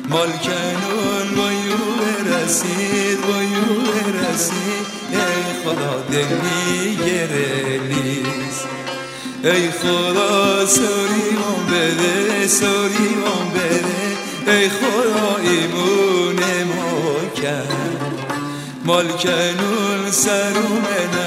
مالکنون بایو برسید ای خدا دل میگیره لیز ای خدا سوریمون بده ای خدا ایمون ما کرد مالکنون سروم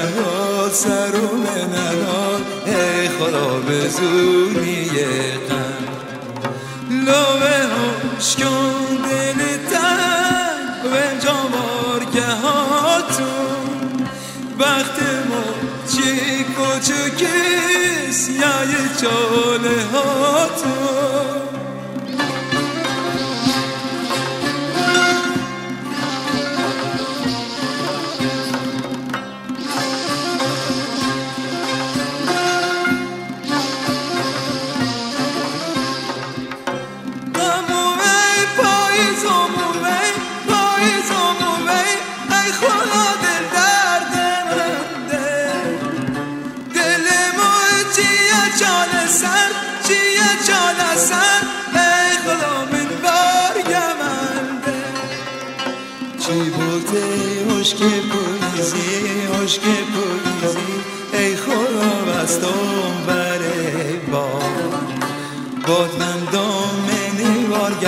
نهاد ای خدا بزونی غم لوه هاش کن دل تن و جامارگه هاتون وقت ما چی کوچکیست یا یه چاله هاتون چی بوده عشق پویزی ای خدا بستم بره باد بندم منی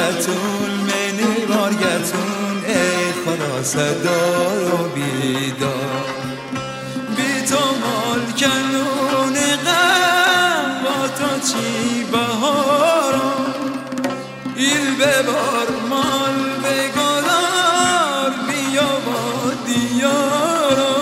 بارگتون ای خدا صدا رو بیدار بی تو مالکنون غم با تو چی بهارم ایل ببار مال بگذار بیا با دیارم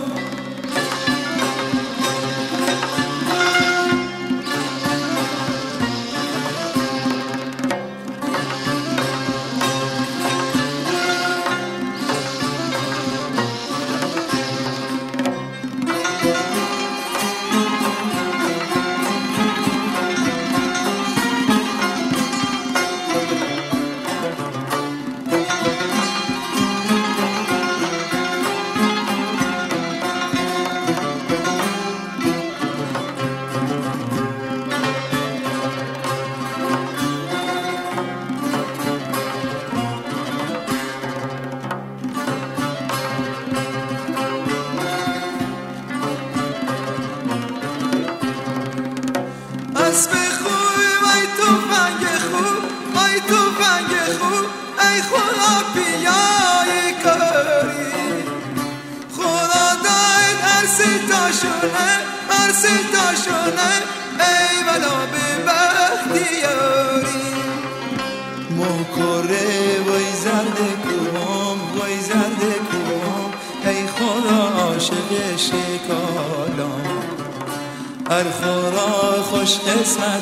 اسب خوب ای توفنگ خوب ای خدا بیای کاری خدا داید هر ستا شونه ای ولا به بختیاری مکره وای زرد کوم ای خدا عاشق شکالام هر خدا خوش قسمت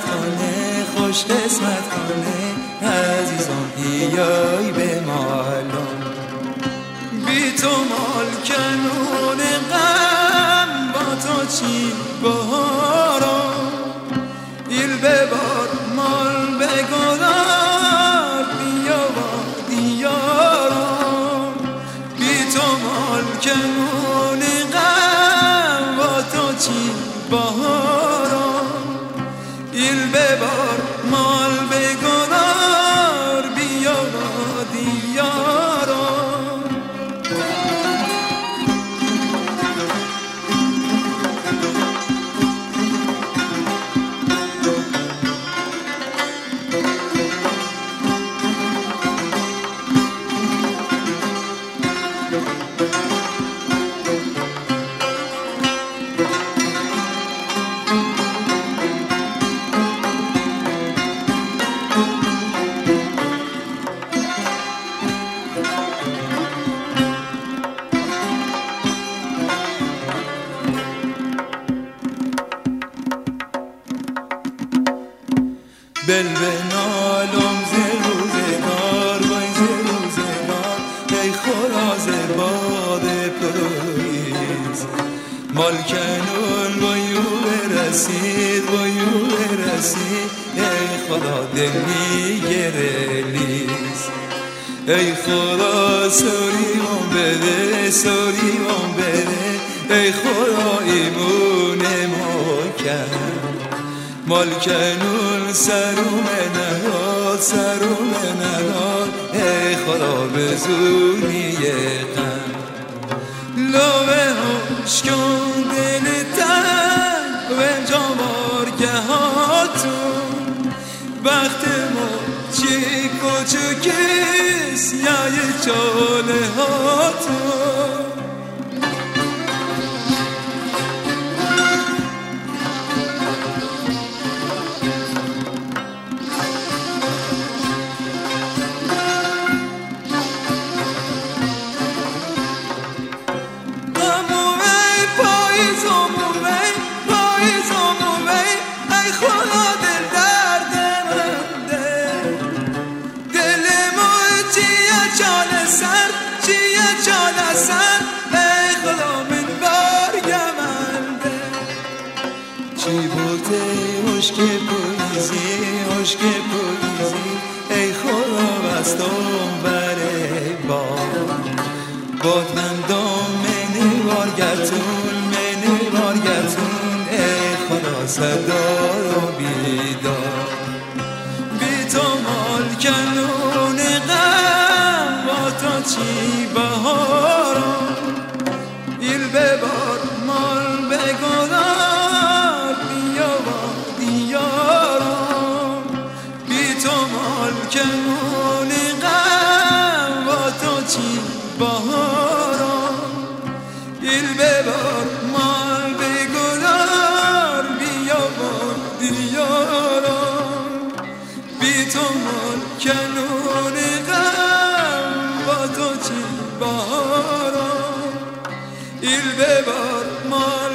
کنه عزیزان بیای به مالم بی تو مالکنون غم با تو چی بهارم ایل ببار مال بگذار بیا با دیارم بی تو مالکنون غم با تو چی بهارم ایل ببار مال بگذار بیا با دیارم بل بنالم روزگار وای روزگار ای خدا زباد پاییز مالکنون بایو برسید ای خدا دل میگیره لیز ای خدا سوریمون بده ای خدا ایمون ما کرد مالکنون سروم داد سر و نداد ای خدا به زونی غم لوه هاش کن دل تن و امجا بارگه هاتون وقت ما چی کوچکیست یا یه چاله هاتون عشق پویزی ای خدا بستم بره باد بندم منی بارگتون ای خدا صدا رو بیدار بی تو مال کنون غم با تو چی بهارم ایل ببار مال بگذار بیا با دیارم بی تو مال کنون غم با تو چی بهارم ایل ببار مال بگذار بیا با دیارم بی تو مال کنون غم با تو چی بهارم ایل ببار مال